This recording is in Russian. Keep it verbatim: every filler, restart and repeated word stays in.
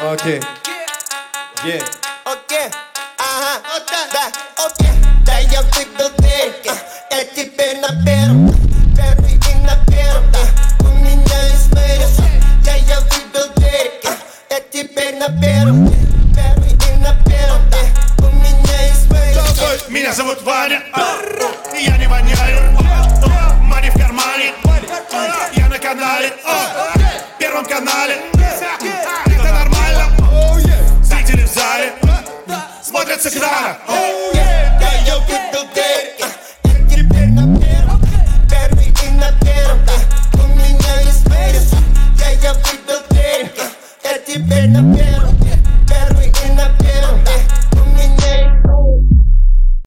Окей. Yeah. Окей, ага, да, окей. Да, я выбил дверь, я теперь на первом, первый и на первом, да. У меня есть мэрис, да, я выбил дверь, я теперь на первом, первый и на первом, да. У меня есть мэрис. Меня зовут Ваня, я не воняю, money в кармане, я на канале, Первом канале. Это нормально, зрители в зале смотрят с экрана.